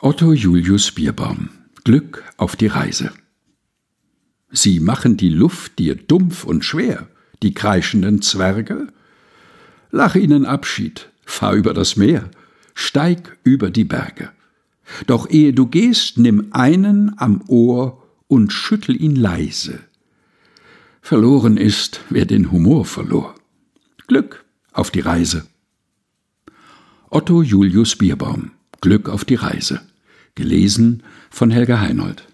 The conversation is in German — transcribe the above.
Otto Julius Bierbaum. Glück auf die Reise. Sie machen die Luft dir dumpf und schwer, die kreischenden Zwerge. Lach ihnen Abschied, fahr über das Meer, steig über die Berge. Doch ehe du gehst, nimm einen am Ohr und schüttel ihn leise. Verloren ist, wer den Humor verlor. Glück auf die Reise. Otto Julius Bierbaum. Glück auf die Reise. Gelesen von Helga Heinold.